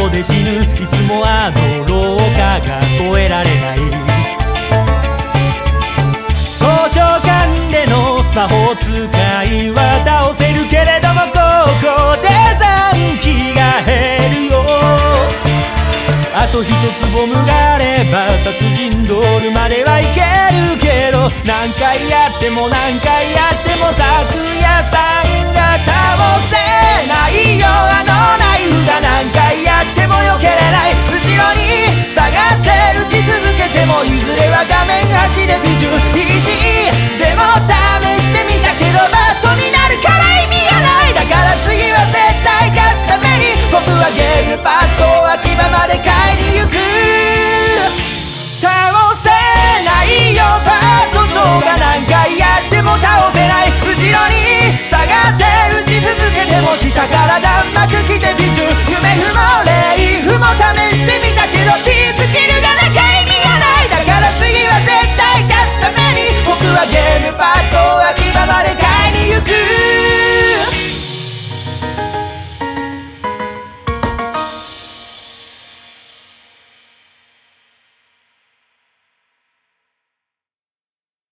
こで死ぬ。いつもあの廊下が越えられない。図書館での魔法使いは倒せるけれども、ここで残機が減るよ。あと一つボムがあれば殺人ドールまではいけるけど、何回やっても何回やっても昨夜さんが倒せないよ。あのナイフが何回やっても避けれない。後ろに下がって打ち続けても、いずれは画面端でビジュイジでも試してみたけど、バットになるから意味がない。だから次は絶対勝つために、僕はゲームパッドを秋葉まで買いに行く。倒せないよパッド長が何回やっても倒せない。後ろに下がって打ち続けても、下から弾幕来てビジ